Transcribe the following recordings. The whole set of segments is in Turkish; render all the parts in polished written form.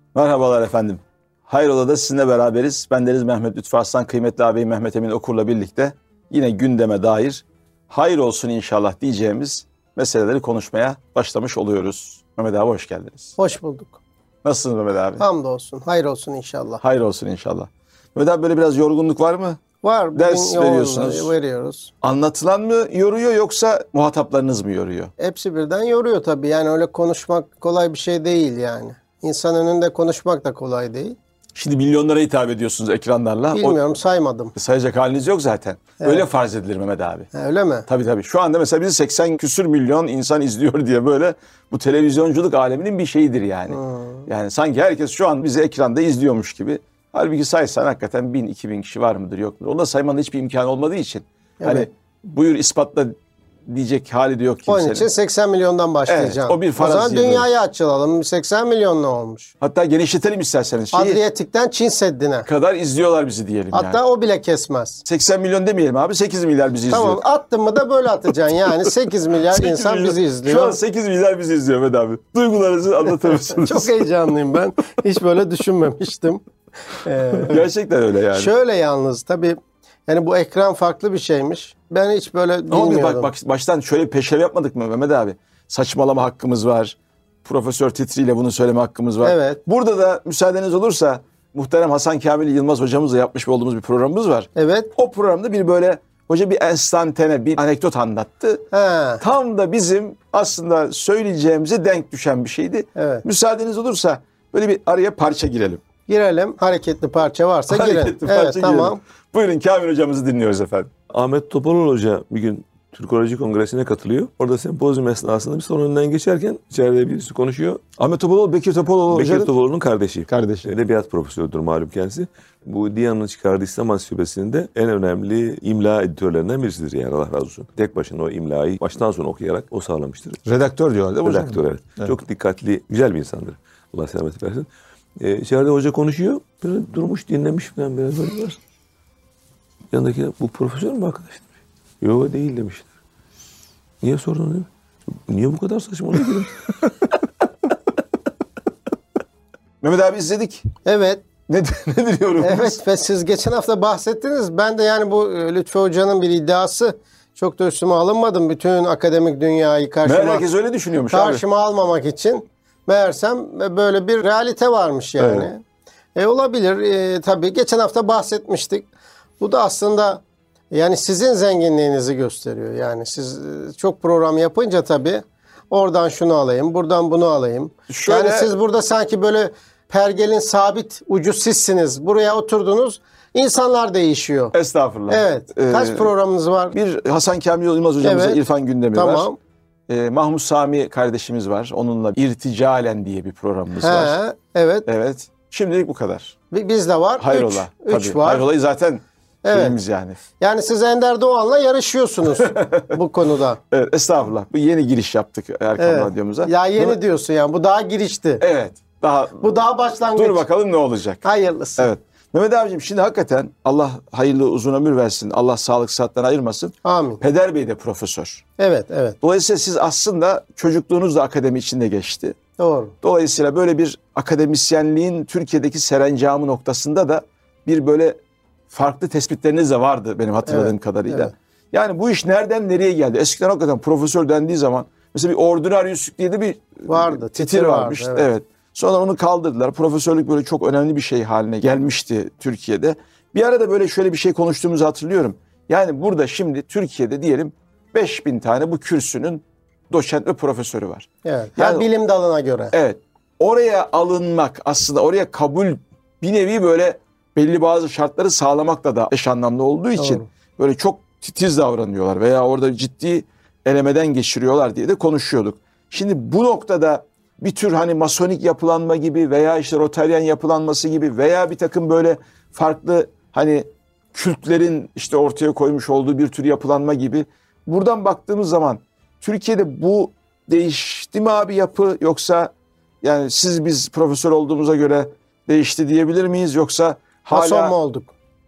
Merhabalar efendim. Hayrola'da sizinle beraberiz. Bendeniz Mehmet Lütfü Arslan, kıymetli ağabeyim Mehmet Emin Okur'la birlikte yine gündeme dair hayır olsun inşallah diyeceğimiz meseleleri konuşmaya başlamış oluyoruz. Mehmet abi hoş geldiniz. Hoş bulduk. Nasılsınız Mehmet abi? Hamdolsun. Hayır olsun inşallah. Hayır olsun inşallah. Mehmet abi böyle biraz yorgunluk var mı? Var. Ders veriyorsunuz. Veriyoruz. Anlatılan mı yoruyor yoksa muhataplarınız mı yoruyor? Hepsi birden yoruyor tabii. Yani öyle konuşmak kolay bir şey değil yani. İnsan önünde konuşmak da kolay değil. Şimdi milyonlara hitap ediyorsunuz ekranlarla. Bilmiyorum, saymadım. Sayacak haliniz yok zaten. Evet. Öyle farz edilir Mehmet abi. Öyle mi? Tabii. Şu anda mesela bizi 80 küsür milyon insan izliyor diye böyle bu televizyonculuk aleminin bir şeyidir yani. Yani sanki herkes şu an bizi ekranda izliyormuş gibi. Halbuki saysan hakikaten 1000, 2000 kişi var mıdır yok mudur? Onu da saymanın hiçbir imkanı olmadığı için. Evet. Hani buyur ispatla diyecek hali de yok kimsenin. Onun için 80 milyondan başlayacağım. Evet, o bir o zaman farazi dünyayı açılalım. 80 milyon ne olmuş? Hatta genişletelim isterseniz. Adriyatik'ten Çin Seddi'ne. Kadar izliyorlar bizi diyelim Hatta yani. o bile kesmez. 80 milyon demeyelim abi, 8 milyar bizi izliyor. Tamam, attın mı da böyle atacaksın yani. 8 milyar 8 insan milyon. bizi izliyor. Şu an 8 milyar bizi izliyor Mehmet abi. Duygularınızı anlatır mısınız? Çok heyecanlıyım ben. Hiç böyle düşünmemiştim. Gerçekten öyle yani. Şöyle yalnız tabii yani bu ekran farklı bir şeymiş. Ben hiç böyle bilmiyordum. Ama biz baştan şöyle bir peşrev yapmadık mı Mehmet abi? Saçmalama hakkımız var. Profesör titriyle bunu söyleme hakkımız var. Evet. Burada da müsaadeniz olursa muhterem Hasan Kamil Yılmaz hocamızla yapmış olduğumuz bir programımız var. Evet. O programda bir böyle hoca bir enstantane bir anekdot anlattı. He. Tam da bizim aslında söyleyeceğimize denk düşen bir şeydi. Evet. Müsaadeniz olursa böyle bir araya parça girelim. Girelim. Hareketli parça varsa girelim. Hareketli parça Evet, girelim. tamam. Buyurun Kamil hocamızı dinliyoruz efendim. Ahmet Topaloğlu Hoca bir gün Türkoloji Kongresi'ne katılıyor. Orada sempozyum esnasında biz onun önünden geçerken içeride birisi konuşuyor. Ahmet Topaloğlu, Bekir Topaloğlu Bekir hocanın Topaloğlu'nun kardeşi. kardeşi. Edebiyat profesörüdür malum kendisi. Bu Diyan'ın çıkardığı İslam Ansiklopedisi'nde en önemli imla editörlerinden birisidir yani, Allah razı olsun. Tek başına o imlayı baştan sona okuyarak o sağlamıştır. Redaktör diyorlar değil mi hocam? Redaktör, evet. Çok dikkatli, güzel bir insandır. Allah selamet versin. İçeride hoca konuşuyor. Böyle durmuş, dinlemiş falan biraz böyle var. Yanındaki bu profesör mü arkadaş demiş. Yok değil demişler. Niye sordun demiş. Niye bu kadar saçmalıyor dedim. Mehmet abi izledik. Evet. Nedir yorumunuz? Evet ve siz geçen hafta bahsettiniz. Ben de yani bu Lütfü Hoca'nın bir iddiası çok da üstüme alınmadım. Bütün akademik dünyayı Herkes öyle düşünüyormuş abi. karşıma almamak için. Meğersem böyle bir realite varmış yani. Olabilir. Tabii geçen hafta bahsetmiştik. Bu da aslında yani sizin zenginliğinizi gösteriyor. Yani siz çok program yapınca tabii oradan şunu alayım, buradan bunu alayım. Şöyle- Yani siz burada sanki böyle pergelin sabit ucu sizsiniz. Buraya oturdunuz, insanlar değişiyor. Estağfurullah. Evet. Kaç programınız var? Bir Hasan Kamil Yılmaz hocamızla Evet. İrfan Gündemi var. Tamam. Mahmut Sami kardeşimiz var. Onunla İrticalen diye bir programımız var. Evet. Evet. Şimdilik bu kadar. Biz de var. Hayrola. Üç Tabii. var. Hayrola'yı zaten Evet. şeyimiz yani. Yani siz Ender Doğan'la yarışıyorsunuz bu konuda. Evet, estağfurullah. Bu yeni giriş yaptık Erkam Evet. Radyomuza. Ya yeni diyorsun yani. Bu daha girişti. Evet. Bu daha başlangıç. Dur bakalım ne olacak. Hayırlısı. Evet. Mehmet abicim şimdi hakikaten Allah hayırlı uzun ömür versin. Allah sağlık sıhhatten ayırmasın. Amin. Peder Bey de profesör. Evet. Dolayısıyla siz aslında çocukluğunuz da akademi içinde geçti. Doğru. Dolayısıyla böyle bir akademisyenliğin Türkiye'deki serencamı noktasında da bir böyle farklı tespitleriniz de vardı benim hatırladığım kadarıyla. evet. Yani bu iş nereden nereye geldi? Eskiden hakikaten profesör dendiği zaman mesela bir ordinaryüslük diye de bir Vardı, titir titir varmış. vardı, Evet. Sonra onu kaldırdılar. Profesörlük böyle çok önemli bir şey haline gelmişti Türkiye'de. Bir arada böyle şöyle bir şey konuştuğumuzu hatırlıyorum. Yani burada şimdi Türkiye'de diyelim 5000 tane bu kürsünün doçent ve profesörü var. Evet. Yani- bilim dalına göre. Evet. Oraya alınmak aslında oraya kabul bir nevi böyle belli bazı şartları sağlamakla da eş anlamlı olduğu için Doğru. böyle çok titiz davranıyorlar veya orada ciddi elemeden geçiriyorlar diye de konuşuyorduk. Şimdi bu noktada bir tür hani masonik yapılanma gibi veya işte Rotaryen yapılanması gibi veya bir takım böyle farklı hani kültlerin işte ortaya koymuş olduğu bir tür yapılanma gibi buradan baktığımız zaman Türkiye'de bu değişti mi abi yapı, yoksa yani biz profesör olduğumuza göre değişti diyebilir miyiz, yoksa Mason mu hala olduk?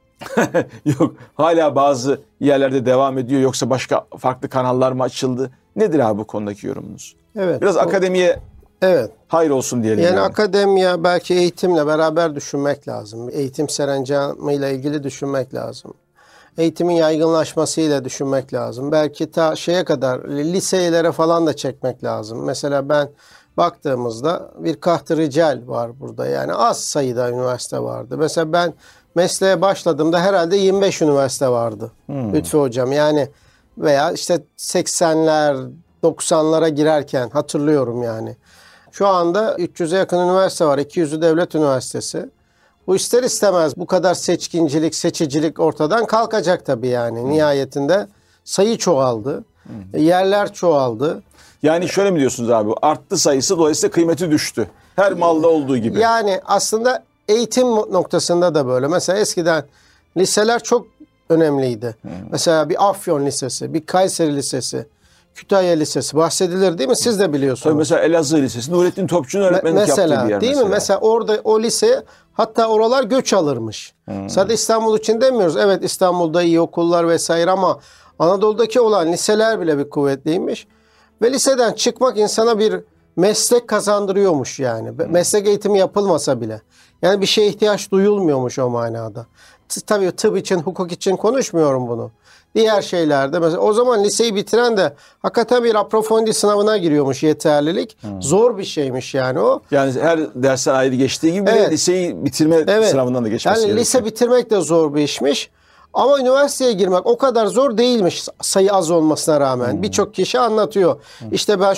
yok hala bazı yerlerde devam ediyor, yoksa başka farklı kanallar mı açıldı? Nedir abi bu konudaki yorumunuz? Evet. Biraz akademiye Evet. Hayır olsun diyelim. Yani akademiya belki eğitimle beraber düşünmek lazım. Eğitim serencamıyla ilgili düşünmek lazım. Eğitimin yaygınlaşmasıyla düşünmek lazım. Belki ta şeye kadar liselere falan da çekmek lazım. Mesela ben baktığımızda bir Kaht-ı Rical var burada. Yani az sayıda üniversite vardı. Mesela ben mesleğe başladığımda herhalde 25 üniversite vardı. Lütfü Hocam. Yani veya işte 80'ler 90'lara girerken hatırlıyorum yani. Şu anda 300'e yakın üniversite var. 200'ü devlet üniversitesi. Bu ister istemez bu kadar seçkincilik, seçicilik ortadan kalkacak tabii yani. Nihayetinde sayı çoğaldı. Yerler çoğaldı. Yani şöyle mi diyorsunuz abi? Arttı sayısı, dolayısıyla kıymeti düştü. Her malda olduğu gibi. Yani aslında eğitim noktasında da böyle. Mesela eskiden liseler çok önemliydi. Mesela bir Afyon Lisesi, bir Kayseri Lisesi, Kütahya Lisesi bahsedilir değil mi? Siz de biliyorsunuz. Tabii mesela Elazığ Lisesi, Nurettin Topçu'nun öğretmenlik yaptığı bir yer değil mi? Mesela orada o lise, hatta oralar göç alırmış. Sadece İstanbul için demiyoruz. Evet, İstanbul'da iyi okullar vesaire ama Anadolu'daki olan liseler bile bir kuvvetliymiş. Ve liseden çıkmak insana bir meslek kazandırıyormuş yani. Meslek eğitimi yapılmasa bile. Yani bir şeye ihtiyaç duyulmuyormuş o manada. Tabii tıp için, hukuk için konuşmuyorum bunu. Diğer şeylerde mesela o zaman liseyi bitiren de hakikaten bir aprofondi sınavına giriyormuş, yeterlilik. Zor bir şeymiş yani o. Yani her dersten ayrı geçtiği gibi Evet. liseyi bitirme sınavından da geçmesi yani gerekiyor. lise bitirmek de zor bir işmiş. Ama üniversiteye girmek o kadar zor değilmiş sayı az olmasına rağmen. Birçok kişi anlatıyor. İşte ben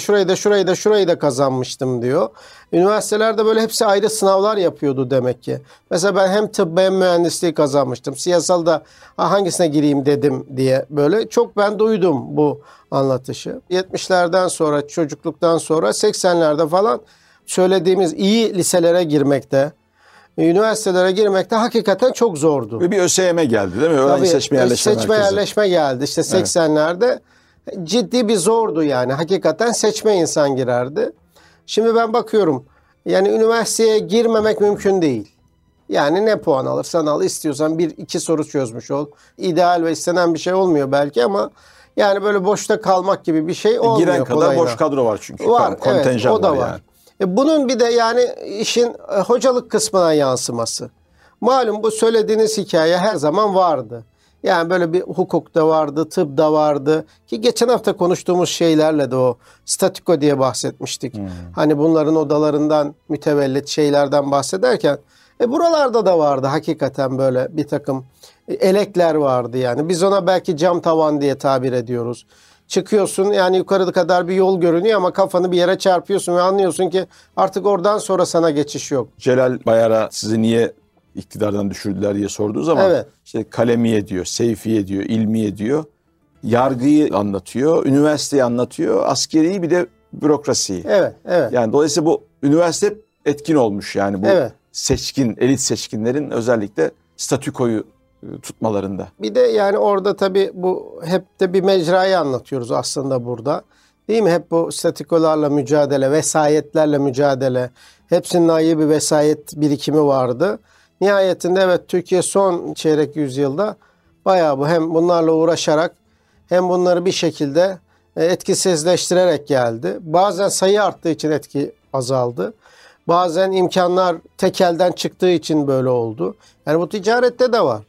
şurayı da kazanmıştım diyor. Üniversitelerde böyle hepsi ayrı sınavlar yapıyordu demek ki. Mesela ben hem tıp hem mühendisliği kazanmıştım. Siyasalda hangisine gireyim dedim diye böyle çok ben duydum bu anlatışı. 70'lerden sonra, çocukluktan sonra 80'lerde falan söylediğimiz iyi liselere girmekte, üniversitelere girmekte hakikaten çok zordu. Ve bir ÖSYM geldi değil mi? Öğrenci seçme yerleşme merkezi. Yerleşme geldi işte 80'lerde. Ciddi bir zordu yani. Hakikaten seçme insan girerdi. Şimdi ben bakıyorum yani üniversiteye girmemek mümkün değil. Yani ne puan alırsan al, istiyorsan 1-2 soru çözmüş ol. İdeal ve istenen bir şey olmuyor belki ama yani böyle boşta kalmak gibi bir şey olmuyor. Giren kadar kolayına. boş kadro var çünkü. Var, Kontenjan evet, o da var. Yani. Bunun bir de yani işin hocalık kısmına yansıması. Malum bu söylediğiniz hikaye her zaman vardı. Yani böyle bir hukukta vardı, tıpta vardı. Ki geçen hafta konuştuğumuz şeylerle de o statiko diye bahsetmiştik. Hani bunların odalarından mütevellit şeylerden bahsederken buralarda da vardı hakikaten böyle bir takım elekler vardı yani. Biz ona belki cam tavan diye tabir ediyoruz. Çıkıyorsun yani yukarıda kadar bir yol görünüyor ama kafanı bir yere çarpıyorsun ve anlıyorsun ki artık oradan sonra sana geçiş yok. Celal Bayar'a sizi niye iktidardan düşürdüler diye sorduğu zaman işte kalemiye diyor, seyfiye diyor, ilmiye diyor. Yargıyı anlatıyor, üniversiteyi anlatıyor, askeriyi bir de bürokrasiyi. Evet. Yani dolayısıyla bu üniversite etkin olmuş yani bu seçkin, elit seçkinlerin özellikle statükoyu tutmalarında. Bir de yani orada tabii bu hep de bir mecrayı anlatıyoruz aslında burada. Değil mi? Hep bu statikolarla mücadele, vesayetlerle mücadele. Hepsinin ayrı bir vesayet birikimi vardı. Nihayetinde evet Türkiye son çeyrek yüzyılda bayağı bu hem bunlarla uğraşarak hem bunları bir şekilde etkisizleştirerek geldi. Bazen sayı arttığı için etki azaldı. Bazen imkanlar tekelden çıktığı için böyle oldu. Yani bu ticarette de var.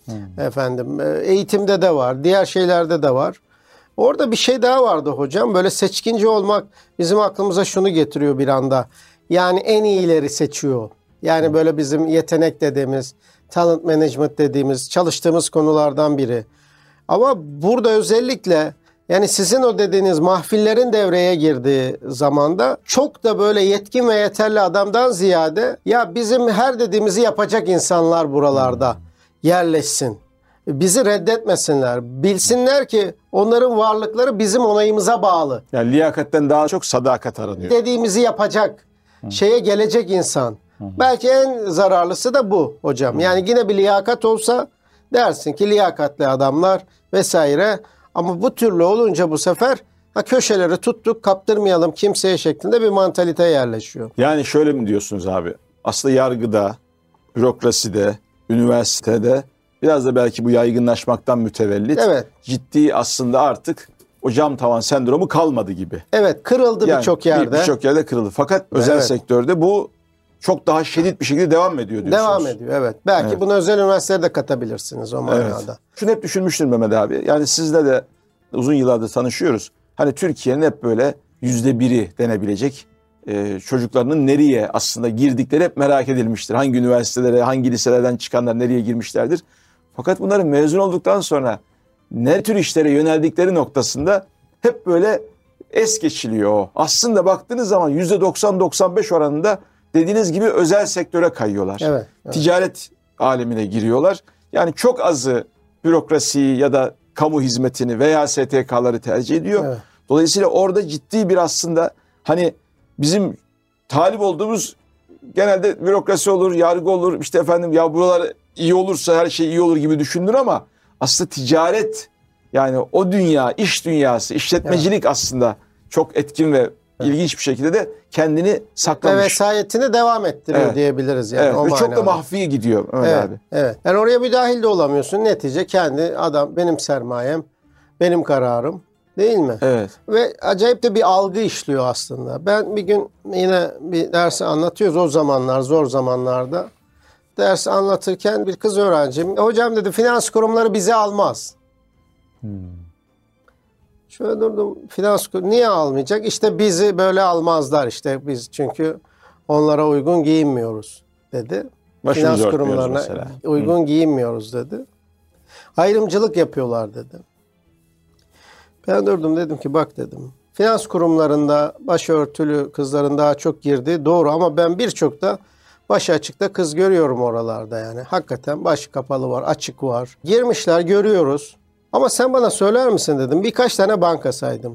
Efendim eğitimde de var, diğer şeylerde de var. Orada bir şey daha vardı hocam. Böyle seçkinci olmak bizim aklımıza şunu getiriyor bir anda. Yani en iyileri seçiyor. Yani böyle bizim yetenek dediğimiz, talent management dediğimiz çalıştığımız konulardan biri. Ama burada özellikle yani sizin o dediğiniz mahfillerin devreye girdiği zamanda çok da böyle yetkin ve yeterli adamdan ziyade ya bizim her dediğimizi yapacak insanlar buralarda yerleşsin. Bizi reddetmesinler. Bilsinler ki onların varlıkları bizim onayımıza bağlı. Yani liyakatten daha çok sadakat aranıyor. Dediğimizi yapacak şeye gelecek insan. Belki en zararlısı da bu hocam. Yani yine bir liyakat olsa dersin ki liyakatli adamlar vesaire. Ama bu türlü olunca bu sefer köşeleri tuttuk kaptırmayalım kimseye şeklinde bir mantalite yerleşiyor. Yani şöyle mi diyorsunuz abi? Aslında yargıda, bürokraside, üniversitede biraz da belki bu yaygınlaşmaktan mütevellit ciddi aslında artık o cam tavan sendromu kalmadı gibi. Evet, kırıldı Yani birçok yerde. Birçok yerde kırıldı. Fakat özel Evet. sektörde bu çok daha şiddet bir şekilde devam ediyor diyorsunuz. Devam ediyor, evet. Belki Evet. bunu özel üniversitelere de katabilirsiniz o manada. Evet. Şunu hep düşünmüştüm Mehmet abi. Yani sizle de uzun yıllardır tanışıyoruz. Hani Türkiye'nin hep böyle %1'i denebilecek çocuklarının nereye aslında girdikleri hep merak edilmiştir. Hangi üniversitelere, hangi liselerden çıkanlar nereye girmişlerdir. Fakat bunların mezun olduktan sonra ne tür işlere yöneldikleri noktasında hep böyle es geçiliyor o. Aslında baktığınız zaman %90-95 oranında dediğiniz gibi özel sektöre kayıyorlar. Evet, evet. Ticaret alemine giriyorlar. Yani çok azı bürokrasiyi ya da kamu hizmetini veya STK'ları tercih ediyor. Evet. Dolayısıyla orada ciddi bir aslında hani bizim talip olduğumuz genelde bürokrasi olur, yargı olur. İşte efendim ya buralar iyi olursa her şey iyi olur gibi düşünülür ama aslında ticaret yani o dünya, iş dünyası, işletmecilik aslında çok etkin ve ilginç bir şekilde de kendini Ve saklamış. vesayetini devam ettiriyor Evet. diyebiliriz yani. Evet, o ve çok da manada. mahfi gidiyor Ömer Evet, abi. evet. Yani oraya müdahil de olamıyorsun. Netice kendi adam, benim sermayem, benim kararım, değil mi? Evet. Ve acayip de bir algı işliyor aslında. Ben bir gün yine bir dersi anlatıyoruz o zamanlar, zor zamanlarda. Dersi anlatırken bir kız öğrencim, hocam dedi finans kurumları bizi almaz. Şöyle durdum, finans kurumları niye almayacak? İşte bizi böyle almazlar işte biz çünkü onlara uygun giyinmiyoruz dedi. Başımızı Finans örtmüyoruz kurumlarına mesela. uygun giyinmiyoruz dedi. Ayrımcılık yapıyorlar dedi. Ben durdum dedim ki bak dedim. Finans kurumlarında başörtülü kızların daha çok girdiği doğru ama ben birçok da başı açıkta kız görüyorum oralarda yani. Hakikaten başı kapalı var, açık var. Girmişler görüyoruz. Ama sen bana söyler misin dedim. Birkaç tane banka saydım.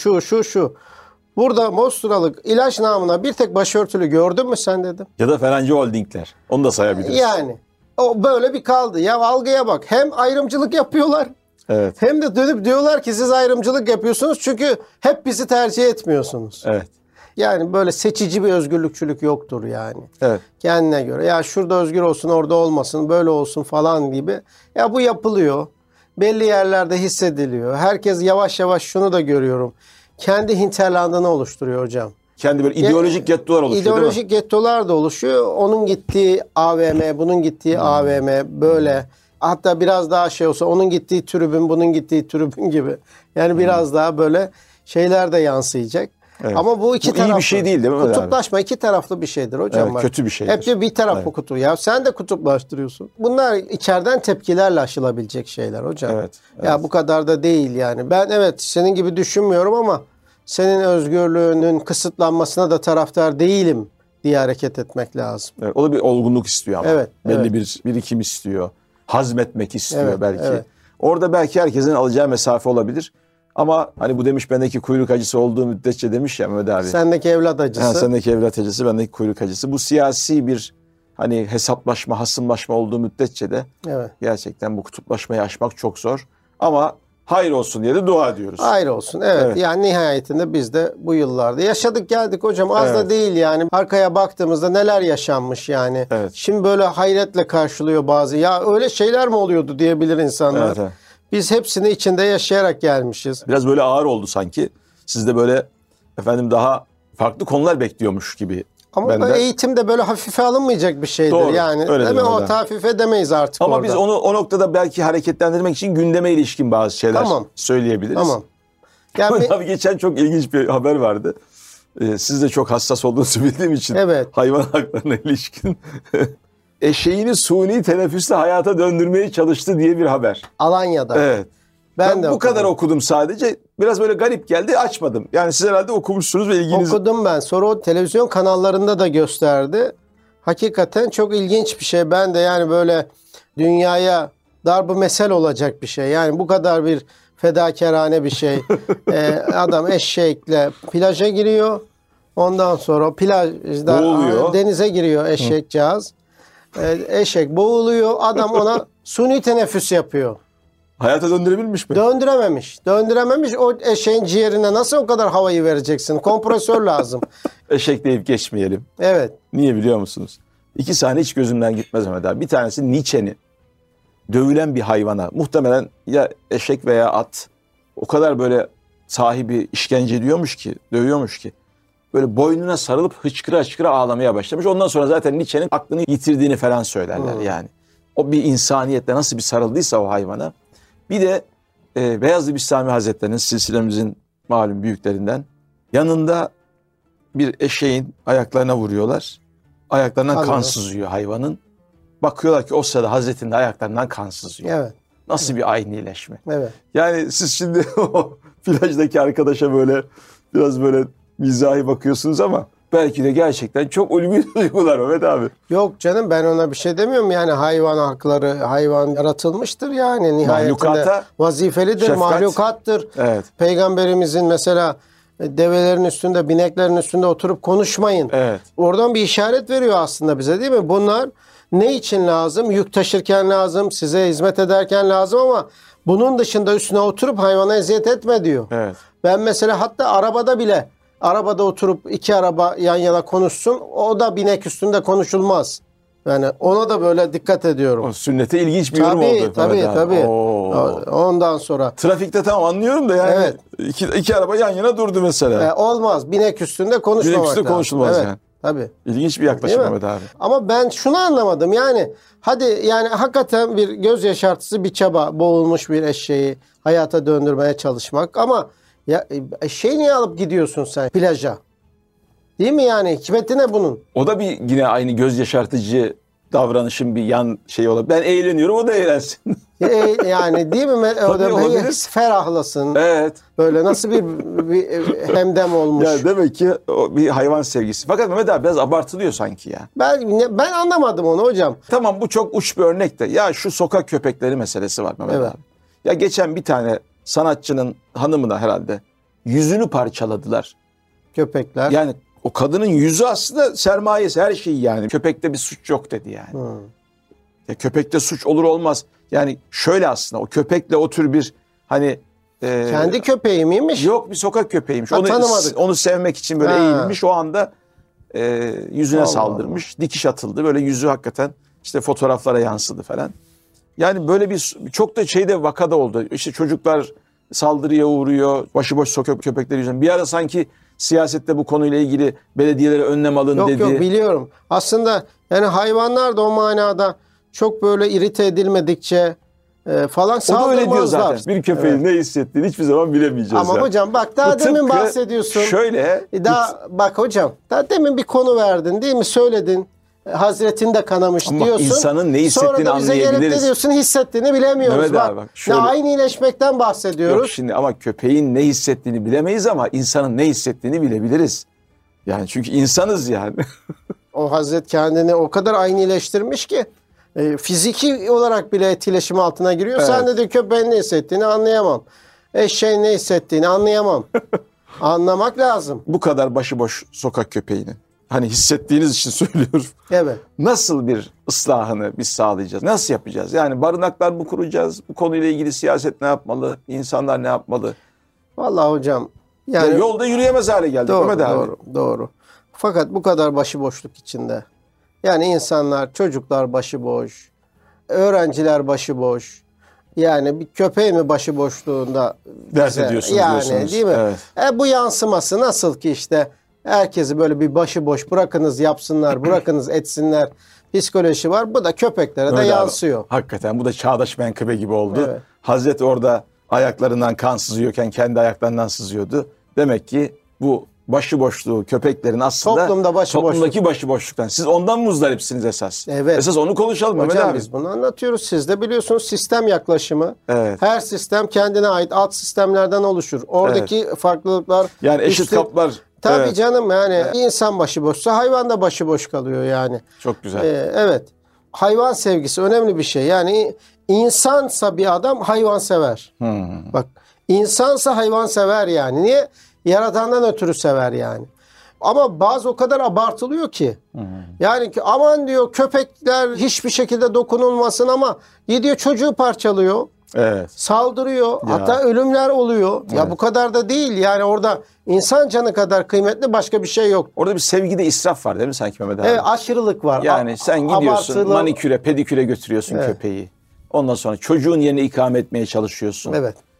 Şu. Burada Mosturalık ilaç namına bir tek başörtülü gördün mü sen dedim. Ya da Ferenci Holdingler. Onu da sayabiliriz. Yani o böyle bir kaldı. Ya algıya bak. Hem ayrımcılık yapıyorlar. Evet. Hem de dönüp diyorlar ki siz ayrımcılık yapıyorsunuz çünkü hep bizi tercih etmiyorsunuz. Evet. Yani böyle seçici bir özgürlükçülük yoktur yani. Evet. Kendine göre ya şurada özgür olsun orada olmasın böyle olsun falan gibi. Ya bu yapılıyor. Belli yerlerde hissediliyor. Herkes yavaş yavaş şunu da görüyorum. Kendi hinterlandını oluşturuyor hocam. Kendi böyle ideolojik gettolar oluşuyor değil mi? İdeolojik gettolar da oluşuyor. Onun gittiği AVM, bunun gittiği AVM böyle. Hatta biraz daha şey olsa onun gittiği tribün, bunun gittiği tribün gibi. Yani biraz daha böyle şeyler de yansıyacak. Evet. Ama bu iki Bu iyi taraflı. bir şey değil mi? Kutuplaşma iki taraflı bir şeydir hocam. Evet, bak. kötü bir şeydir. Hep de bir taraflı Evet. kutu. Ya sen de kutuplaştırıyorsun. Bunlar içeriden tepkilerle aşılabilecek şeyler hocam. Evet, Ya bu kadar da değil yani. Ben evet senin gibi düşünmüyorum ama senin özgürlüğünün kısıtlanmasına da taraftar değilim diye hareket etmek lazım. Evet, o da bir olgunluk istiyor ama. Evet, Belli evet. bir birikim istiyor. Hazmetmek istiyor Evet, belki. evet. Orada belki herkesin alacağı mesafe olabilir. Ama hani bu demiş bendeki kuyruk acısı olduğu müddetçe demiş ya Mehmet abi. Sendeki evlat acısı. Ha, sendeki evlat acısı, bendeki kuyruk acısı. Bu siyasi bir hani hesaplaşma, hasımlaşma olduğu müddetçe de Evet. gerçekten bu kutuplaşmayı aşmak çok zor. Ama hayır olsun diye de dua ediyoruz. Hayır olsun. Evet. Evet. Yani nihayetinde biz de bu yıllarda yaşadık geldik hocam. Az da Evet. değil yani. Arkaya baktığımızda neler yaşanmış yani. Evet. Şimdi böyle hayretle karşılıyor bazı. Ya öyle şeyler mi oluyordu diyebilir insanlar. Evet, evet. Biz hepsini içinde yaşayarak gelmişiz. Biraz böyle ağır oldu sanki. Siz de böyle efendim daha farklı konular bekliyormuş gibi. Ama Ben da de. eğitimde böyle hafife alınmayacak bir şeydir. Doğru, Yani öyle değil mi? diyorum O ben. hafif edemeyiz artık Ama orada. biz onu o noktada belki hareketlendirmek için gündeme ilişkin bazı şeyler Tamam. söyleyebiliriz. Tamam. Yani Abi geçen çok ilginç bir haber vardı. Siz de çok hassas olduğunuzu bildiğim için Evet. hayvan haklarına ilişkin eşeğini suni teneffüsle hayata döndürmeye çalıştı diye bir haber. Alanya'da. Evet. Ben de bu okudum. kadar okudum sadece. Biraz böyle garip geldi, açmadım. Yani siz herhalde okumuşsunuz ve ilginiz... Okudum ben. Sonra o televizyon kanallarında da gösterdi. Hakikaten çok ilginç bir şey. Ben de yani böyle dünyaya darbu mesel olacak bir şey. Yani bu kadar bir fedakarane bir şey. Adam eşekle plaja giriyor. Ondan sonra plajda Boğuluyor. denize giriyor eşekcağız. Eşek boğuluyor. Adam ona suni teneffüs yapıyor. Hayata döndürebilmiş mi? Döndürememiş. O eşeğin ciğerine nasıl o kadar havayı vereceksin? Kompresör lazım. Eşek deyip geçmeyelim. Evet. Niye biliyor musunuz? İki sahne hiç gözümden gitmez Mehmet abi. Bir tanesi Nietzsche'nin dövülen bir hayvana, muhtemelen ya eşek veya at, o kadar böyle sahibi işkence ediyormuş ki, dövüyormuş ki böyle boynuna sarılıp hıçkıra hıçkıra ağlamaya başlamış. Ondan sonra zaten Nietzsche'nin aklını yitirdiğini falan söylerler yani. O bir insaniyetle nasıl bir sarıldıysa o hayvana. Bir de Beyazlı Bistami Hazretleri'nin, silsilemizin malum büyüklerinden, yanında bir eşeğin ayaklarına vuruyorlar. Ayaklarından kan sızıyor hayvanın. Bakıyorlar ki o sırada Hazretleri'nin ayaklarından kan sızıyor. Evet. Nasıl bir aynileşme. Evet. Yani siz şimdi o plajdaki arkadaşa böyle biraz böyle mizahi bakıyorsunuz ama belki de gerçekten çok ulvi duygular Mehmet abi. Yok canım, ben ona bir şey demiyorum. Yani hayvan hakları, hayvan yaratılmıştır yani. Nihayetinde Mahlukata vazifelidir, şefkat. mahlukattır. Evet. Peygamberimizin mesela develerin üstünde, bineklerin üstünde oturup konuşmayın. Evet. Oradan bir işaret veriyor aslında bize, değil mi? Bunlar ne için lazım? Yük taşırken lazım, size hizmet ederken lazım ama bunun dışında üstüne oturup hayvana eziyet etme diyor. Evet. Ben mesela hatta arabada bile, arabada oturup iki araba yan yana konuşsun, o da binek üstünde konuşulmaz. Yani ona da böyle dikkat ediyorum. O sünnete ilginç bir yorum oldu. Tabii. Ondan sonra. Trafikte tamam anlıyorum da yani Evet. iki araba yan yana durdu mesela. Olmaz. Binek üstünde konuşmamak Binek üstünde lazım. konuşulmaz Evet, yani. tabii. İlginç bir yaklaşım Değil mi? Mehmet abi. Ama ben şunu anlamadım yani, hadi yani hakikaten bir göz yaşartısı bir çaba, boğulmuş bir eşeği hayata döndürmeye çalışmak ama ya eşeği niye alıp gidiyorsun sen plaja? Değil mi yani? Hikmeti ne bunun? O da bir yine aynı göz yaşartıcı davranışın bir yan şeyi olabilir. Ben eğleniyorum, o da eğlensin. Yani değil mi? O da olabilir. ferahlasın. Evet. Böyle nasıl bir hemdem olmuş. Ya demek ki o bir hayvan sevgisi. Fakat Mehmet abi biraz abartılıyor sanki ya. Ben anlamadım onu hocam. Tamam, bu çok uç bir örnek de. Ya şu sokak köpekleri meselesi var Mehmet Evet. abi. Ya geçen bir tane sanatçının hanımına herhalde yüzünü parçaladılar. Köpekler. Yani o kadının yüzü aslında sermayesi, her şeyi yani. Köpekte bir suç yok dedi yani. Ya köpekte suç olur olmaz. Yani şöyle aslında o köpekle o tür bir hani Kendi köpeği miymiş? yok, bir sokak köpeğiymiş. Ha, tanımadık. Onu sevmek için böyle eğilmiş, o anda yüzüne Allah saldırmış. Dikiş atıldı. Böyle yüzü hakikaten işte fotoğraflara yansıdı falan. Yani böyle bir çok da şeyde vakada oldu. İşte çocuklar saldırıya uğruyor. Başıboş sokak köpekleri yüzünden. Bir ara sanki siyasette bu konuyla ilgili belediyelere önlem alın dedi. Yok biliyorum. Aslında yani hayvanlar da o manada çok böyle irite edilmedikçe falan O da saldırmazlar. öyle diyor zaten. Bir köpeğin ne hissettiğini hiçbir zaman bilemeyeceğiz. Ama yani. hocam bak, daha Bu demin tıpkı bahsediyorsun. Şöyle. Bak hocam, daha demin bir konu verdin değil mi? Söyledin. Hazretin de kanamış Ama diyorsun. insanın ne hissettiğini Sonra da bize gelip anlayabiliriz. ne diyorsun? Hissettiğini bilemiyoruz. Mehmet Bak, abi bak, şöyle. aynı iyileşmekten bahsediyoruz. Yok şimdi, ama köpeğin ne hissettiğini bilemeyiz ama insanın ne hissettiğini bilebiliriz. Yani çünkü insanız yani. O Hazret kendini o kadar aynileştirmiş ki fiziki olarak bile etkileşim altına giriyor. Evet. Sen de diyor köpeğin ne hissettiğini anlayamam. Eşeğin ne hissettiğini anlayamam. Anlamak lazım. Bu kadar başıboş sokak köpeğini, hani hissettiğiniz için söylüyorum. Evet. Nasıl bir ıslahını biz sağlayacağız? Nasıl yapacağız? Yani barınaklar mı kuracağız? Bu konuyla ilgili siyaset ne yapmalı? İnsanlar ne yapmalı? Vallahi hocam Yani yani yolda yürüyemez hale geldik Mehmet abi. doğru. Fakat bu kadar başıboşluk içinde. Yani insanlar, çocuklar başıboş, öğrenciler başıboş. Yani bir köpeğin mi başıboşluğunda Dert ediyorsunuz yani diyorsunuz. değil mi? Evet. Bu yansıması nasıl ki işte herkesi böyle bir başıboş bırakınız yapsınlar, bırakınız etsinler psikoloji var. Bu da köpeklere de Mehmet abi, yansıyor. hakikaten bu da çağdaş menkıbe gibi oldu. Evet. Hazreti orada ayaklarından kan sızıyorken kendi ayaklarından sızıyordu. Demek ki bu başıboşluğu köpeklerin aslında toplumdaki başıboşluktan. Siz ondan muzdaripsiniz esas. Evet. Esas onu konuşalım Mehmet Hocam abi. biz bunu anlatıyoruz. Siz de biliyorsunuz sistem yaklaşımı. Evet. Her sistem kendine ait alt sistemlerden oluşur. Oradaki farklılıklar. Yani eşit kaplar. Tabii Evet. canım, yani insan başıboşsa hayvan da başıboş kalıyor yani. Çok güzel. Evet. Hayvan sevgisi önemli bir şey. Yani insansa bir adam hayvan sever. Bak, insansa hayvan sever yani. Niye? Yaratandan ötürü sever yani. Ama bazı o kadar abartılıyor ki. Yani ki aman diyor köpekler hiçbir şekilde dokunulmasın ama gidiyor çocuğu parçalıyor. Evet. Saldırıyor. Hatta ölümler oluyor. Evet. Ya bu kadar da değil. Yani orada insan canı kadar kıymetli başka bir şey yok. Orada bir sevgide israf var değil mi sanki Mehmet abi? Evet, aşırılık var. Yani sen gidiyorsun abartılı. maniküre, pediküre götürüyorsun köpeği. Ondan sonra çocuğun yerine ikame etmeye çalışıyorsun. Evet.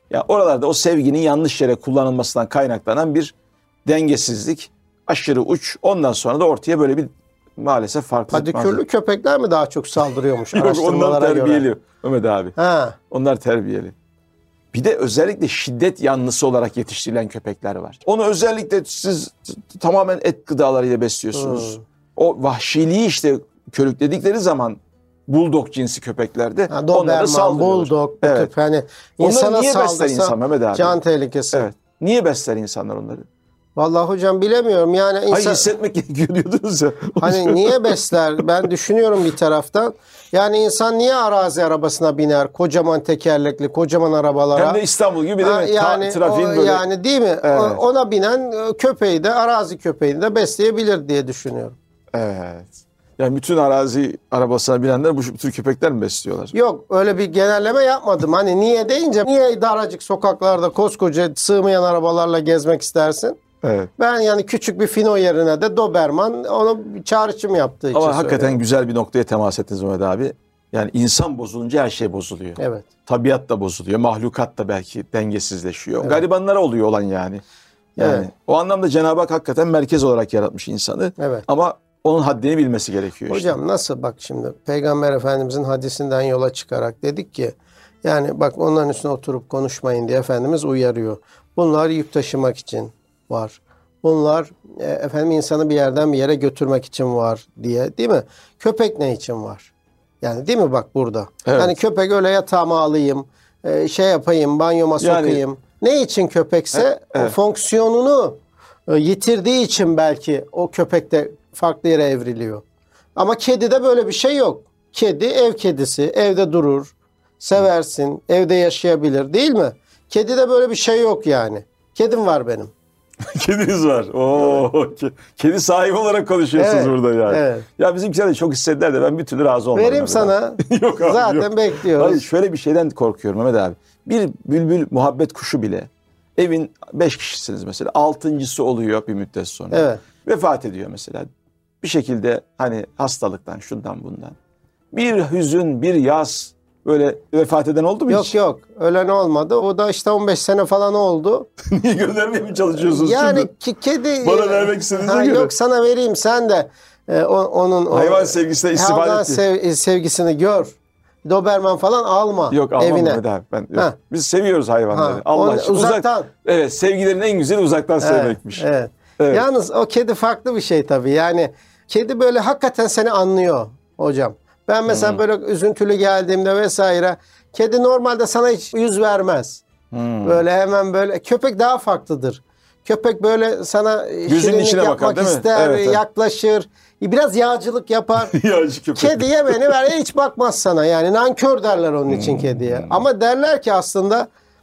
Ya oralarda o sevginin yanlış yere kullanılmasından kaynaklanan bir dengesizlik, aşırı uç. Ondan sonra da ortaya böyle bir maalesef farklılık. Padikürlü köpekler mi daha çok saldırıyormuş Yok, onlar araştırmalara terbiyeli göre? Mehmet abi. Ha. Onlar terbiyeli. Bir de özellikle şiddet yanlısı olarak yetiştirilen köpekler var. Onu özellikle siz tamamen et gıdalarıyla besliyorsunuz. O vahşiliği işte körükledikleri zaman bulldog cinsi köpeklerde Ha, onlara Doberman, saldırıyorlar. Bulldog, bu Evet. tip hani Onları insana niye besler saldırsa insan Mehmet abi? can tehlikesi. Evet. Niye besler insanlar onları? Vallahi hocam bilemiyorum. Yani Hayır, insan hissetmek gerekiyor diyordunuz ya. hani niye besler? Ben düşünüyorum bir taraftan. Yani insan niye arazi arabasına biner? Kocaman tekerlekli, kocaman arabalara. Hem de İstanbul gibi değil mi? Yani, Trafiğin böyle. yani değil mi? Evet. Ona binen köpeği de arazi köpeğini de besleyebilir diye düşünüyorum. Evet. Yani bütün arazi arabasına binenler bu tür köpekler mi besliyorlar? Yok öyle bir genelleme yapmadım. Hani niye deyince niye daracık sokaklarda koskoca sığmayan arabalarla gezmek istersin? Evet. Ben yani küçük bir fino yerine de Doberman onu çağrışım yaptığı için Ama hakikaten söylüyorum. güzel bir noktaya temas ettiniz Mehmet abi. Yani insan bozulunca her şey bozuluyor. Evet. Tabiat da bozuluyor. Mahlukat da belki dengesizleşiyor. Garibanlara oluyor olan yani. Yani Evet. o anlamda Cenab-ı Hak hakikaten merkez olarak yaratmış insanı. Evet. Ama onun haddini bilmesi gerekiyor işte. Hocam nasıl bak şimdi Peygamber Efendimizin hadisinden yola çıkarak dedik ki yani bak onların üstüne oturup konuşmayın diye Efendimiz uyarıyor. Bunlar yük taşımak için var. Bunlar efendim insanı bir yerden bir yere götürmek için var diye değil mi? Köpek ne için var? Yani değil mi bak burada? Evet. Yani köpek öyle yatağıma alayım, şey yapayım, banyoma Yani- sokayım. Ne için köpekse o Evet. fonksiyonunu yitirdiği için belki o köpek de farklı yere evriliyor. Ama kedide böyle bir şey yok. Kedi ev kedisi, evde durur, seversin, evde yaşayabilir değil mi? Kedide böyle bir şey yok yani. Kedim var benim. Kediniz var. Oo, kedi sahibi olarak konuşuyorsunuz Evet, burada yani. evet. Ya bizimkiler de çok istediler de ben bir türlü razı olmadım. Vereyim Mehmet sana. abi. Yok abi, Zaten yok. bekliyoruz. Hayır, şöyle bir şeyden korkuyorum Mehmet abi. Bir bülbül muhabbet kuşu bile evin 5 kişisiniz mesela. 6.'sı oluyor bir müddet sonra. Evet. Vefat ediyor mesela. Bir şekilde hani hastalıktan şundan bundan. Bir hüzün, bir yas böyle vefat eden oldu mu Yok hiç? yok öyle ne olmadı. O da işte 15 sene falan oldu. Niye göndermeye mi çalışıyorsunuz Yani şimdi? kedi... Bana vermek istediğinize göre. Yok sana vereyim sen de onun... Hayvan sevgisine istifade hayvan ettiği. sevgisini gör. Doberman falan alma Yok almam evine. Mehmet abi. Ben, yok. Ha. Biz seviyoruz hayvanları. Ha, Allah onu aşkına. uzaktan. Evet, sevgilerin en güzeli uzaktan sevmekmiş. Evet. Evet. Yalnız o kedi farklı bir şey tabii. Yani kedi böyle hakikaten seni anlıyor hocam. Ben mesela böyle üzüntülü geldiğimde vesaire kedi normalde sana hiç yüz vermez. Böyle hemen böyle köpek daha farklıdır. Köpek böyle sana şirinlik içine bakar, yapmak değil mi? ister, Evet, evet. yaklaşır. Biraz yağcılık yapar. Yağcı köpek. Kedi yemeni ver hiç bakmaz sana yani nankör derler onun için kediye. Ama derler ki aslında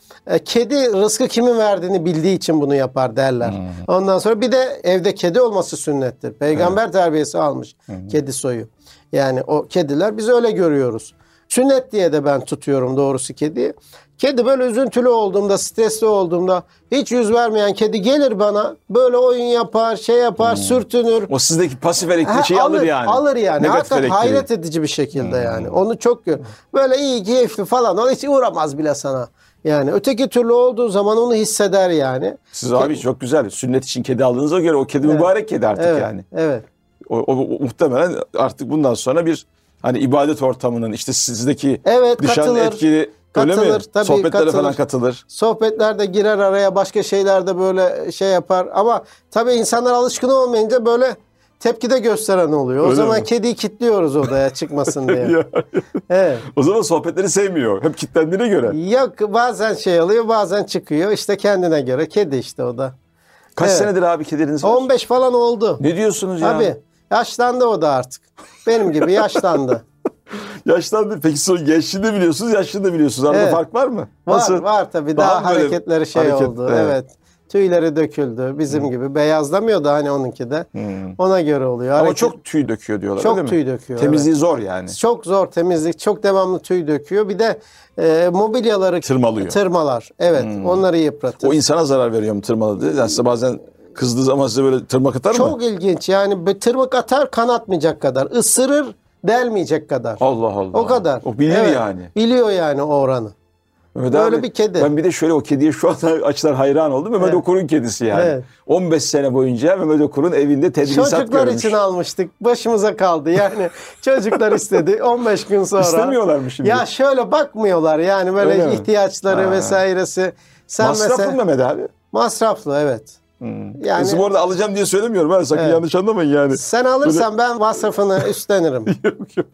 kedi rızkı kimin verdiğini bildiği için bunu yapar derler. Ondan sonra bir de evde kedi olması sünnettir. Peygamber terbiyesi almış kedi soyu. Yani o kediler biz öyle görüyoruz. Sünnet diye de ben tutuyorum doğrusu kediyi. Kedi böyle üzüntülü olduğumda, stresli olduğumda hiç yüz vermeyen kedi gelir bana böyle oyun yapar, şey yapar, sürtünür. O sizdeki pasif elektriği şeyi alır yani. Alır yani. Negatif Hakikaten elektriği. hayret edici bir şekilde yani. Onu çok böyle iyi, keyifli falan. O hiç uğramaz bile sana. Yani öteki türlü olduğu zaman onu hisseder yani. Siz abi çok güzel. Sünnet için kedi aldığınıza göre o kedi mübarek kedi artık Evet, yani. evet. O muhtemelen artık bundan sonra bir hani ibadet ortamının işte sizdeki Evet, dışarıdan katılır. etkili öyle mi? Katılır, tabii Sohbetlere katılır. falan katılır. Sohbetlerde girer araya başka şeylerde böyle şey yapar. Ama tabii insanlar alışkın olmayınca böyle tepkide gösteren oluyor. O Öyle zaman mi? kediyi kilitliyoruz odaya çıkmasın diye. Ya, Evet. o zaman sohbetleri sevmiyor. Hep kilitlendiğine göre. Yok bazen şey alıyor bazen çıkıyor. İşte kendine göre kedi işte o da. Kaç Evet. senedir abi kediniz var? 15 falan oldu. Ne diyorsunuz ya? Tabii. Yaşlandı o da artık. Benim gibi yaşlandı. Yaşlandı. Peki son gençliğinde biliyorsunuz, yaşlığında biliyorsunuz. Arada Evet. fark var mı? Var tabii. Daha Daha mı böyle hareketleri şey hareket? oldu. Evet. Evet. Tüyleri döküldü. Bizim gibi. Beyazlamıyor da hani onunki de. Ona göre oluyor. Ama Hareket- çok tüy döküyor diyorlar Çok öyle mi? tüy döküyor, Temizliği zor yani. çok zor temizlik. Çok devamlı tüy döküyor. Bir de mobilyaları Tırmalıyor. tırmalar. Evet. Onları yıpratır. O insana zarar veriyor mu tırmaladığı? Yani size bazen kızdığı zaman size böyle tırmak atar mı? Çok ilginç. Yani bir tırmık atar kanatmayacak kadar. Isırır delmeyecek kadar. Allah Allah. O kadar. O bilir Evet, yani. Biliyor yani o oranı. Mehmet Böyle abi, bir kedi. Ben bir de şöyle o kediye şu anda açılar hayran oldum. Mehmet Okur'un kedisi yani. Evet. 15 sene boyunca Mehmet Okur'un evinde tedrisat Çocuklar görmüş. için almıştık. Başımıza kaldı. Yani çocuklar istedi. 15 gün sonra. İstemiyorlar mı şimdi? Ya şöyle bakmıyorlar yani böyle Öyle mi? ihtiyaçları Ha. vesairesi. Sen Masraflı mesela, mı Mehmet abi? masraflı evet. Yani Kızım orada alacağım diye söylemiyorum. Ha, sakın Evet. yanlış anlamayın yani. sen alırsan ben masrafını üstlenirim. Yok.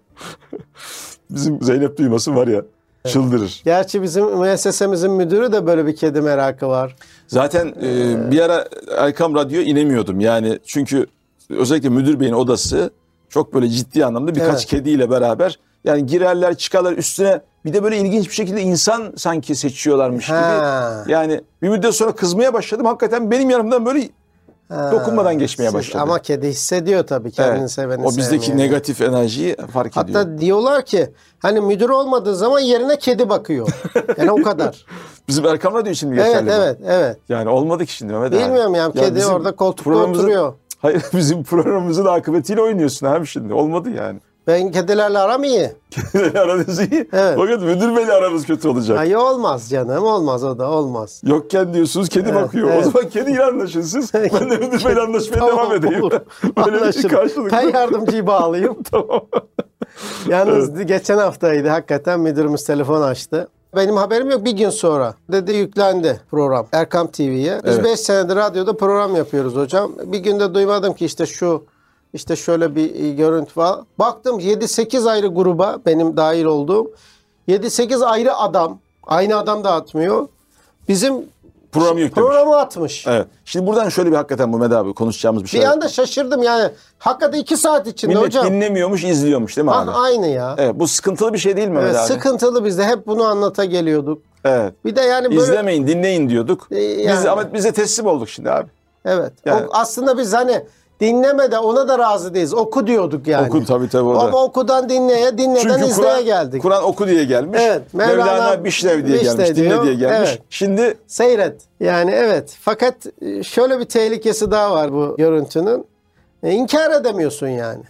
Bizim Zeynep duymasın var ya. Çıldırır. Gerçi bizim müessesemizin müdürü de böyle bir kedi merakı var. Zaten bir ara Erkam Radyo inemiyordum. Yani çünkü özellikle müdür beyin odası çok böyle ciddi anlamda birkaç Evet. kediyle beraber yani girerler çıkarlar üstüne bir de böyle ilginç bir şekilde insan sanki seçiyorlarmış Ha. gibi. Yani bir müddet sonra kızmaya başladım. Hakikaten benim yanımdan böyle dokunmadan geçmeye başladı. Ama kedi hissediyor tabii kendini Evet. seveni O bizdeki sevmeyeni. negatif enerjiyi fark ediyor. Hatta diyorlar ki hani müdür olmadığı zaman yerine kedi bakıyor. Yani o kadar. Bizim Erkam Radyo için mi Evet geçerli bu? evet. Yani olmadı ki şimdi Mehmet abi. Bilmiyorum yani Ya kedi bizim orada koltukta programımızın- oturuyor. Hayır bizim programımızın akıbetiyle oynuyorsun abi şimdi. Olmadı yani. Ben kedilerle aram iyi. Aranız iyi. Evet. Fakat müdür beyle aramız kötü olacak. Ay olmaz canım olmaz o da olmaz. Yokken diyorsunuz kedi bakıyor. evet. O zaman kediyle anlaşın siz. Ben de müdür beyle anlaşmaya devam edeyim. Olur. Böyle bir Anlaşılır. karşılıklı. Ben yardımcıyı bağlayayım. Tamam. Yalnız geçen haftaydı hakikaten müdürümüz telefon açtı. Benim haberim yok bir gün sonra. Dedi yüklendi program Erkam TV'ye. Biz Evet. 5 senedir radyoda program yapıyoruz hocam. Bir günde duymadım ki işte şöyle bir görüntü var. Baktım 7-8 ayrı gruba benim dahil olduğum 7-8 ayrı adam. Aynı adam da atmıyor. Bizim Programı yüklemiş. programı atmış. Evet. Şimdi buradan şöyle bir hakikaten Mehmet abi konuşacağımız bir şey. Bir anda şaşırdım yani. Hakikaten 2 saat içinde Millet hocam. dinlemiyormuş, izliyormuş değil mi abi? Aynı ya. Evet, bu sıkıntılı bir şey değil mi Mehmet Evet, abi? sıkıntılı biz de hep bunu anlata geliyorduk. Evet. Bir de yani böyle İzlemeyin, dinleyin diyorduk. yani. Ama bize teslim olduk şimdi abi. evet. Yani- Aslında biz hani dinleme de ona da razı değiliz. Oku diyorduk yani. Oku tabii orada. Ama okudan dinleye, dinleden Çünkü izleye geldik. Kur'an oku diye gelmiş. Evet, Mevlana Bişlev diye Bişlev gelmiş. diyor. Dinle diye gelmiş. Evet. Şimdi Seyret. Yani evet. Fakat şöyle bir tehlikesi daha var bu görüntünün. İnkar edemiyorsun yani.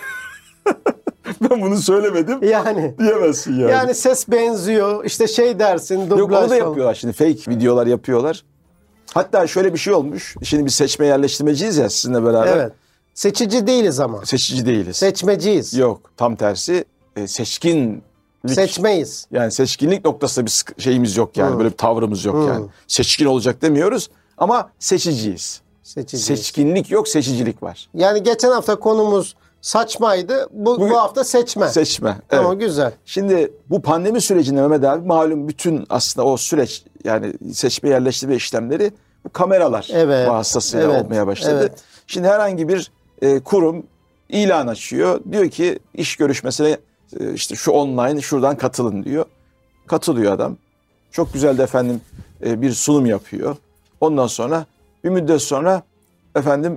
ben bunu söylemedim Yani. diyemezsin yani. Yani ses benziyor. İşte şey dersin. Dublaj Yok onu da falan. yapıyorlar şimdi. Fake videolar yapıyorlar. Hatta şöyle bir şey olmuş. Şimdi biz seçme yerleştirmeciyiz ya sizinle beraber. Evet. Seçici değiliz ama. Seçici değiliz. Seçmeciyiz. Yok tam tersi seçkinlik. Seçmeyiz. Yani seçkinlik noktasında bir şeyimiz yok yani. Böyle bir tavrımız yok yani. Seçkin olacak demiyoruz ama seçiciyiz. Seçiciyiz. Seçkinlik yok, seçicilik var. Yani geçen hafta konumuz saçmaydı. Bu hafta seçme. Seçme. Tamam Evet. güzel. Şimdi bu pandemi sürecinde Mehmet abi malum bütün aslında o süreç yani seçme yerleştirme işlemleri bu kameralar vasıtasıyla evet, olmaya başladı. evet. Şimdi herhangi bir kurum ilan açıyor. Diyor ki iş görüşmesine işte şu online şuradan katılın diyor. Katılıyor adam. Çok güzel de efendim bir sunum yapıyor. Ondan sonra bir müddet sonra efendim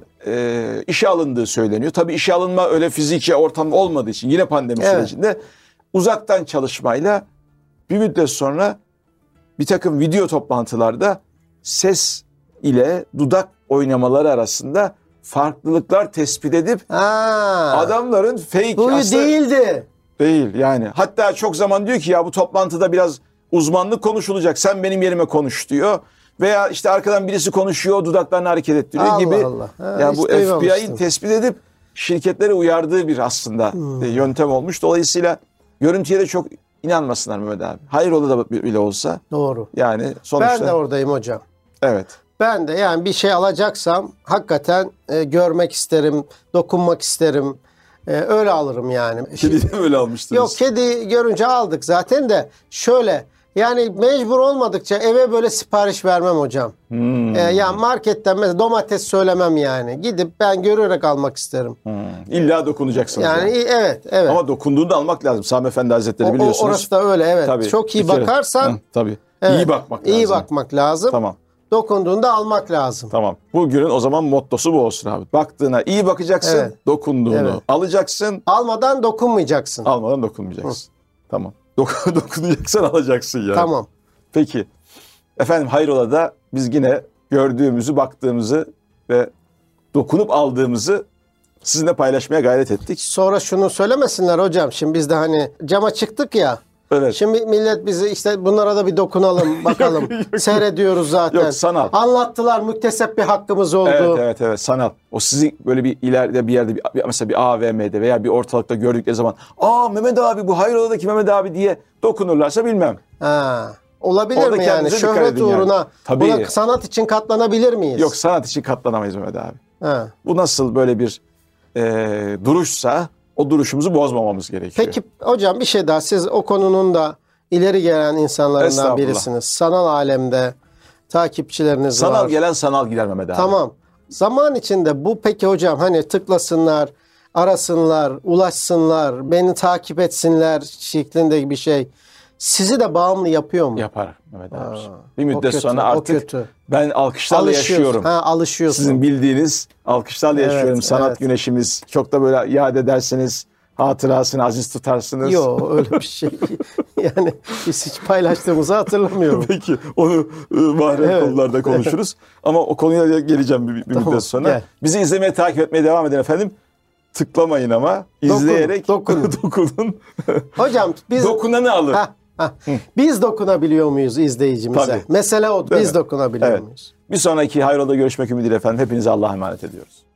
işe alındığı söyleniyor. Tabii işe alınma öyle fiziki ortam olmadığı için yine pandemi Evet. sürecinde uzaktan çalışmayla bir müddet sonra bir takım video toplantılarda ses ile dudak oynamaları arasında farklılıklar tespit edip adamların fake Bu aslında değildi. değil yani. Hatta çok zaman diyor ki ya bu toplantıda biraz uzmanlık konuşulacak. Sen benim yerime konuş diyor. Veya işte arkadan birisi konuşuyor, dudaklarını hareket ettiriyor Allah gibi. Allah. Ha, Yani hiç bu duymamıştım. FBI'nin tespit edip şirketlere uyardığı bir aslında yöntem olmuş. Dolayısıyla görüntüye de çok inanmasınlar Mehmet abi. Hayrola da bile olsa. Doğru. Yani sonuçta. Ben de oradayım hocam. Evet. Ben de yani bir şey alacaksam hakikaten görmek isterim, dokunmak isterim. Öyle alırım yani. Kedi de böyle almıştınız. Yok kedi görünce aldık zaten de şöyle yani mecbur olmadıkça eve böyle sipariş vermem hocam. Yani marketten mesela domates söylemem yani. Gidip ben görerek almak isterim. İlla dokunacaksınız. Yani evet. Ama dokunduğunda almak lazım. Sami Efendi Hazretleri biliyorsunuz. Orası da öyle evet. Tabii, Çok iyi bir kere. bakarsan tabii. evet, İyi bakmak lazım. İyi bakmak lazım. Tamam. Dokunduğunda almak lazım. Tamam. Bugünün o zaman mottosu bu olsun abi. Baktığına iyi bakacaksın, Evet. dokunduğunu Evet. alacaksın, Almadan dokunmayacaksın. almadan dokunmayacaksın. Tamam. Dokunacaksan alacaksın yani. Tamam. Peki. Efendim hayrola da biz yine gördüğümüzü, baktığımızı ve dokunup aldığımızı sizinle paylaşmaya gayret ettik. Sonra şunu söylemesinler hocam. Şimdi biz de hani cama çıktık ya. Evet. Şimdi millet bizi işte bunlara da bir dokunalım bakalım. Seyrediyoruz zaten. Yok, sanal. Anlattılar, müktesep bir hakkımız oldu. Evet, sanal. O sizi böyle bir ileride bir yerde mesela bir AVM'de veya bir ortalıkta gördükleri zaman Mehmet abi bu Hayroladaki Mehmet abi diye dokunurlarsa bilmem. Ha. Olabilir Orada mi yani? kendinize dikkat Şöhret edin yani. uğruna Tabii. buna sanat için katlanabilir miyiz? Yok, sanat için katlanamayız Mehmet abi. Ha. Bu nasıl böyle bir duruşsa o duruşumuzu bozmamamız gerekiyor. Peki hocam bir şey daha. Siz o konunun da ileri gelen insanlarından Estağfurullah. birisiniz. Sanal alemde takipçileriniz var. Sanal gelen sanal gider Mehmet abi. Tamam. Zaman içinde bu peki hocam hani tıklasınlar, arasınlar, ulaşsınlar, beni takip etsinler şeklinde bir şey. Sizi de bağımlı yapıyor mu? Yapar Mehmet abi. Bir o müddet kötü, sonra o artık kötü. ben alkışlarla yaşıyorum. Ha, alışıyorsun. Sizin bildiğiniz alkışlarla Evet, yaşıyorum. Sanat evet. güneşimiz. Çok da böyle yad edersiniz. Hatırasını aziz tutarsınız. Yok öyle bir şey. Yani biz hiç paylaştığımızı hatırlamıyorum. Peki onu mahrem Evet. konularda konuşuruz. Ama o konuya geleceğim bir Tamam, müddet sonra. gel. Bizi izlemeye, takip etmeye devam edin efendim. Tıklamayın ama izleyerek dokunun. dokunun. Hocam biz Dokunanı alır. Biz dokunabiliyor muyuz izleyicimize? Tabii. Mesele o. Değil Biz mi? dokunabiliyor Evet. muyuz? Bir sonraki Hayrola görüşmek ümidiyle efendim. Hepinize Allah'a emanet ediyoruz.